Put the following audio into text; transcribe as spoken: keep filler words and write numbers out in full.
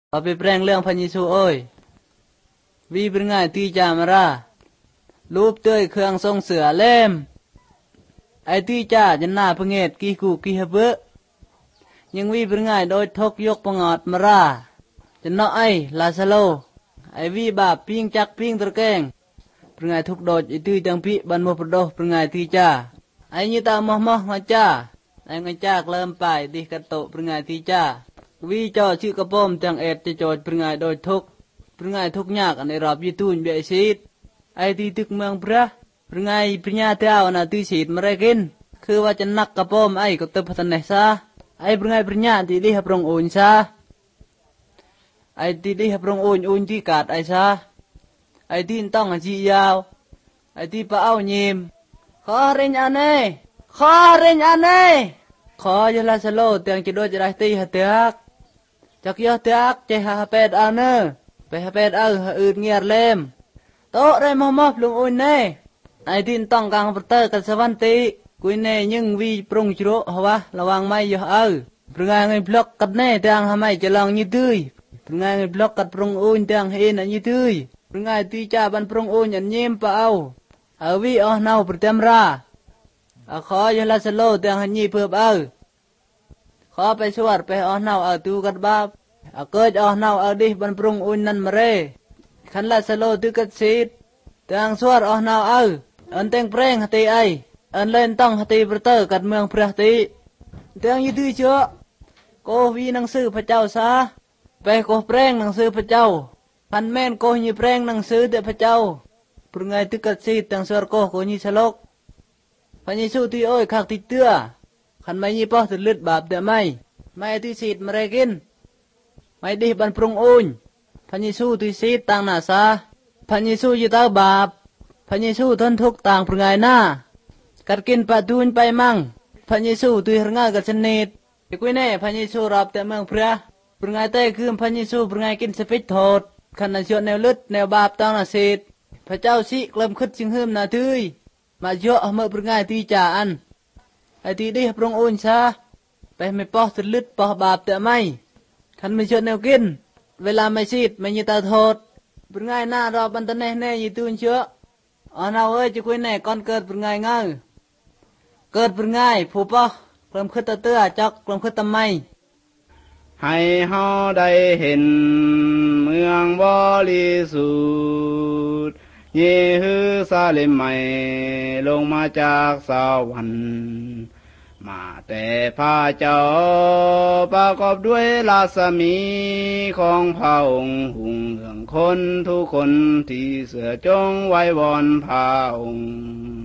เอาไปแปลงเรื่องพระเยซูเอ้ยวีเป็นง่ายที่จามารารูปเตยเครื่องทรงเสือเล่มไอที่จ้าจะหน้าพงเงตกีกูกีฮะเบะยังวีเป็นง่ายโดยทกยกปงอดมาราจะเนาะไอลาซาโลไอวีบาปพิงจักพิงตะแกงเป็นง่ายทุกโดดไอที่จังพิบันโมปโดเป็นง่ายที่จ้าไอยี่ตามอมอมาจ้าไอเงจากเริ่มไปดิกระโตเป็นง่ายที่จ้าวีจอชื่อกระป้อมจังเอ็ดจะโจดเป็นง่ายโดยทุกเป็นง่ายทุกยากในรอบยีตุนเบียชีดไอที่ตึกเมืองพระเป็นไงปัญญาเท้านาที่สีดมาเรกินคือว่าจะนักกระป้อมไอก็เตพัฒนาซาไอเป็นไงปัญญาที่ดีให้พระองค์อุ่นซาไอที่ดีให้พระองค์อุ่นอุ่นที่กาดไอซาไอที่ต้องจียาวไอที่ป้าเอาเยี่ยมขอเรียนอันเน่ขอเรียนอันเน่ขอจะลาสโลเตียงจะโดนจะได้ตีหัดเตียกจักยอเตียกใจหาเป็ดอันเน่ไปหาเป็ดเอาอื่นเงียบเล่มโตได้มอมอบลงอุ่นเน่ไอที่ต้องการประเตอร์กันสวรรค์ตีกุยเน่ยังวีปรุงจุโรหัวระวังไม่อยู่เอาปรุงงานบล็อกกันเน่เตียงทำไมจะลองยืดดื้อปรุงงานบล็อกกันปรุงอุ่นเตียงเห็นอันยืดดื้อปรุงงานที่จ่าบันปรุงอุ่นอันเยี่ยมเปล่าเอาวีเอาเนาประเต็มราเอาขอยลาสโลเตียงหันยี่เพื่อเอาขอไปสวดไปเอาเนาเอาตูกันบ้าเอาเกิดเอาเนาเอาดิบันปรุงอุ่นนั่นมาเร่ขันลาสโลตุกัดซีดเตียงสวดเอาเนาเอาอันเต็งเพลงฮัตตีไออันเล่นต้องฮัตตีประเตอร์กัดเมืองพระตีเตียงยืดเชื้อโกวีหนังสือพระเจ้าซาไปโกเพลงหนังสือพระเจ้าพันแม่นโกยีเพลงหนังสือเดพระเจ้าปรุงไงตุกัดซีดเตียงสวดโกโกยีสลกพระเยซูที่โอ้ยขักติดเตื้อขันไม่ยีป้อถึงเลือดบาปเดไม่ไม่ที่ซีดมาเรกินไม่ดีบันปรุงอุ่นพระเยซูที่ซีดต่างหน้าซาพระเยซูยึดเอาบาปพระเยซูทนทุกต่างปรุงไงหน้ากัดกินปะดูนไปมั่งพระเยซูตุยรงากัดชนิดอีกวินัยพระเยซูรับแต่เมืองพระปรุงไงเต้คือพระเยซูปรุงไงกินสปิดโทษขันนเชื่อแนวลึดแนวบาปต่างหน้าซีดพระเจ้าสิกลมขึ้นจึงหืมนาทืยมาเยอะเมื่อปรุงไงที่จ่าอันไอที่ดีปรุงอุ่นซาไปไม่ปอสลึดปอบาปแต่ไม่ขันไม่เชื่อแนวกินเวลาไม่ซีดไม่ยีตาโทษปรุงไงหน้ารอบันตะเน่เน่ยีตุนเชื่ออ๋อเราเอ้ยจะคุยแน่ก่อนเกิดเป็นไงเงาเกิดเป็นไงผู้ป่ะกลมขึ้นตะเตื้อจักกลมขึ้นตะไม่ให้เฮาได้เห็นเมืองบริสุทธิ์เยรูซาเล็มใหม่ลงมาจากสวรรค์มาแต่พระเจ้าประกอบด้วยราศมีของพระองค์หุ่งเหืองคนทุกคนที่เสือจงไว้วอนพระองค์